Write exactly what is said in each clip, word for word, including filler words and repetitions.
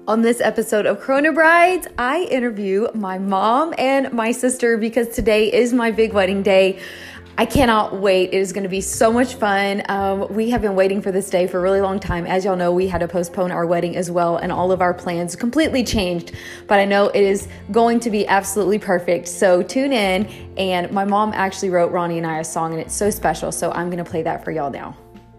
On this episode of Corona Brides, I interview my mom and my sister because today is my big wedding day. I cannot wait. It is going to be so much fun. Um, we have been waiting for this day for a really long time. As y'all know, we had to postpone our wedding as well, and all of our plans completely changed. But I know it is going to be absolutely perfect. So tune in. And my mom actually wrote Ronnie and I a song, and it's so special. So I'm going to play that for y'all now.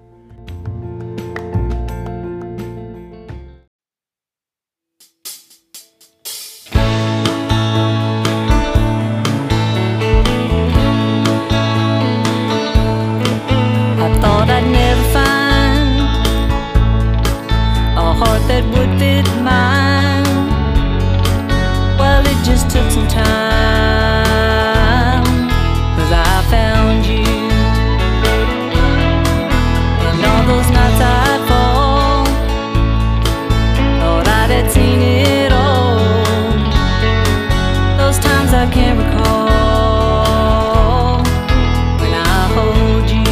That would fit mine. Well, it just took some time, 'cause I found you. And all those nights I'd fall, thought I'd had seen it all. Those times I can't recall when I hold you.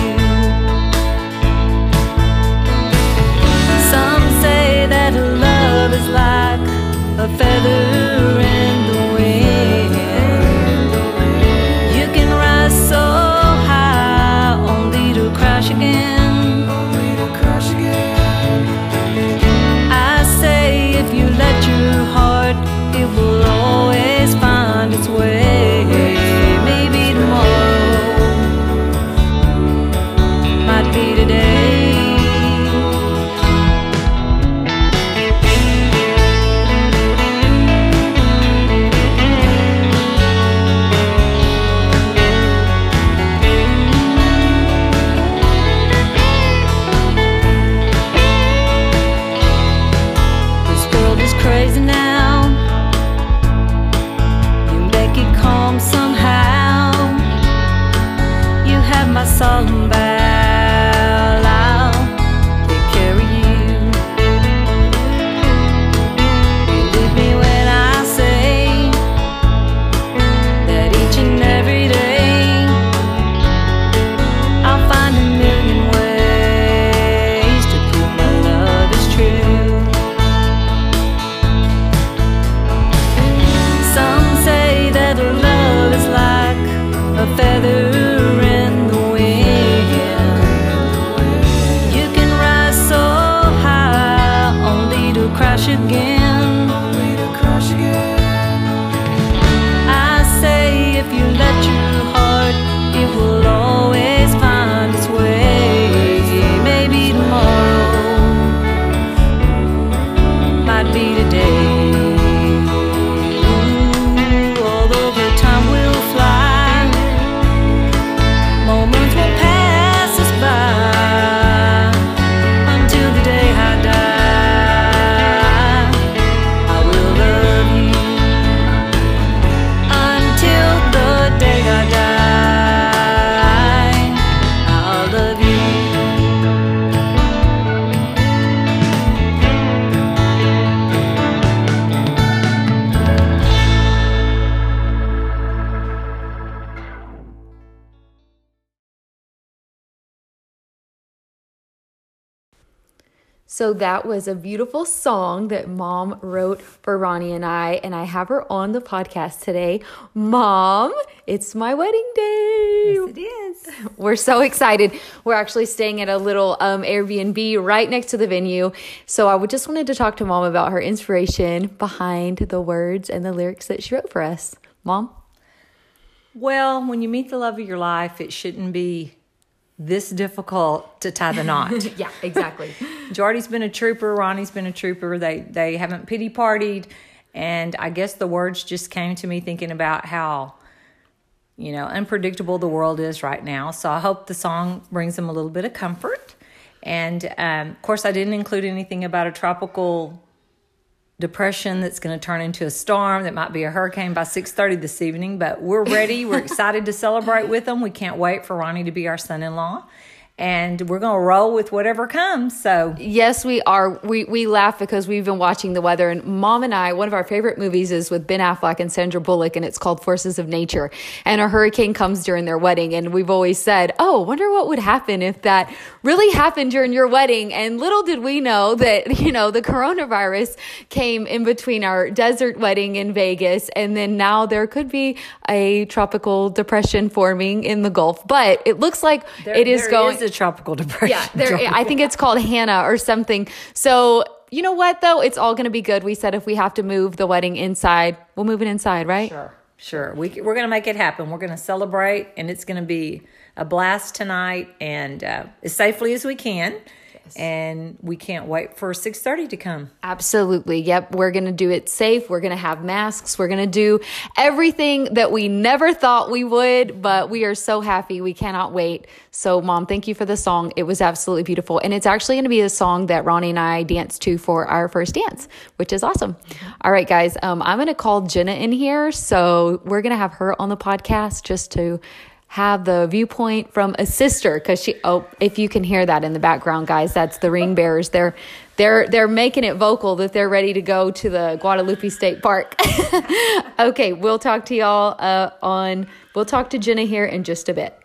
Is like a feather in the wind. You can rise so high, only to crash again. I say if you let your heart, it will always find its way. Maybe tomorrow might be today. Crazy now, you make it calm somehow. You have my solemn vow, I'll take care of you. Believe me when I say that each and every day I'll find a million ways to prove my love is true. Love is like a feather in the wind. You can rise so high, only to crash again. I say if you let your heart, it will always find its way. Maybe tomorrow might be today. So that was a beautiful song that Mom wrote for Ronnie and I, and I have her on the podcast today. Mom, it's my wedding day. Yes, it is. We're so excited. We're actually staying at a little um, Airbnb right next to the venue. So I would just wanted to talk to Mom about her inspiration behind the words and the lyrics that she wrote for us. Mom? Well, when you meet the love of your life, it shouldn't be this difficult to tie the knot. Yeah, exactly. Jordy's been a trooper. Ronnie's been a trooper. They they haven't pity partied. And I guess the words just came to me thinking about how, you know, unpredictable the world is right now. So I hope the song brings them a little bit of comfort. And, um, of course, I didn't include anything about a tropical depression that's going to turn into a storm that might be a hurricane by six thirty this evening. But we're ready. We're excited to celebrate with them. We can't wait for Ronnie to be our son-in-law. and we're going to roll with whatever comes. So yes, we are. We we laugh because we've been watching the weather, and Mom and I, one of our favorite movies is with Ben Affleck and Sandra Bullock, and it's called Forces of Nature. And a hurricane comes during their wedding, and we've always said, oh, wonder what would happen if that really happened during your wedding. And little did we know that, you know, the coronavirus came in between our desert wedding in Vegas, and then now there could be a tropical depression forming in the Gulf. But it looks like there, it is there going... Is a tropical depression. Yeah, there, I think it's called Hannah or something. So, you know what, though? It's all going to be good. We said if we have to move the wedding inside, we'll move it inside, right? Sure, sure. We, we're going to make it happen. We're going to celebrate, and it's going to be a blast tonight, and uh, as safely as we can. And we can't wait for six thirty to come. Absolutely. Yep. We're going to do it safe. We're going to have masks. We're going to do everything that we never thought we would, but we are so happy. We cannot wait. So, Mom, thank you for the song. It was absolutely beautiful. And it's actually going to be a song that Ronnie and I danced to for our first dance, which is awesome. Mm-hmm. All right, guys. Um, I'm going to call Jenna in here. So we're going to have her on the podcast just to have the viewpoint from a sister, because she, oh, if you can hear that in the background, guys, that's the ring bearers. They're they're they're making it vocal that they're ready to go to the Guadalupe State Park. Okay, we'll talk to y'all uh, on we'll talk to Jenna here in just a bit.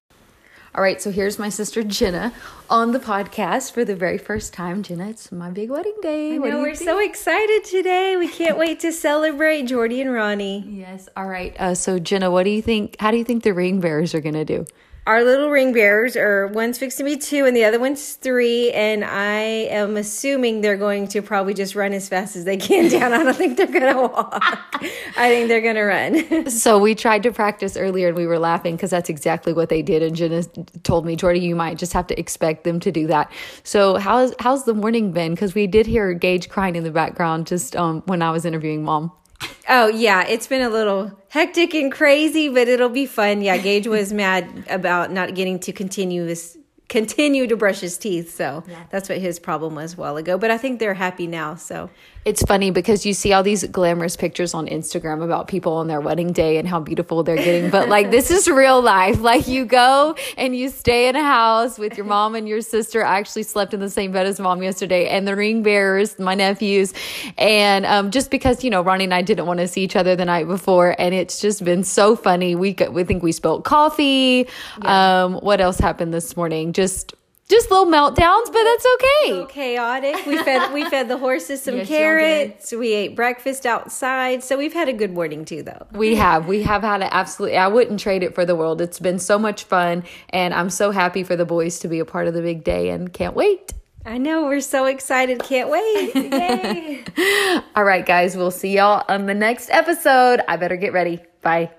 All right, so here's my sister Jenna on the podcast for the very first time. Jenna, it's my big wedding day. I What do know, you we're think? so excited today. We can't wait to celebrate Jordy and Ronnie. Yes. All right. Uh, so Jenna, what do you think? How do you think the ring bearers are going to do? Our little ring bearers are, one's fixing to be two and the other one's three. And I am assuming they're going to probably just run as fast as they can down. I don't think they're going to walk. I think they're going to run. So we tried to practice earlier and we were laughing because that's exactly what they did. And Jenna told me, Jordy, you might just have to expect them to do that. So how's, how's the morning been? Because we did hear Gage crying in the background just um, when I was interviewing Mom. Oh, yeah. It's been a little hectic and crazy, but it'll be fun. Yeah, Gage was mad about not getting to continue his, continue to brush his teeth. So yeah. That's what his problem was a while ago. But I think they're happy now. So it's funny because you see all these glamorous pictures on Instagram about people on their wedding day and how beautiful they're getting. But like, this is real life. Like, you go and you stay in a house with your mom and your sister. I actually slept in the same bed as Mom yesterday, and the ring bearers, my nephews. And um, just because, you know, Ronnie and I didn't want to see each other the night before. And it's just been so funny. We, we think we spilled coffee. Yeah. Um, what else happened this morning? Just Just little meltdowns, but that's okay. A little chaotic. We fed we fed the horses some yes, carrots. We ate breakfast outside. So we've had a good morning too, though. We have. We have had it absolutely. I wouldn't trade it for the world. It's been so much fun, and I'm so happy for the boys to be a part of the big day and can't wait. I know. We're so excited. Can't wait. Yay. All right, guys. We'll see y'all on the next episode. I better get ready. Bye.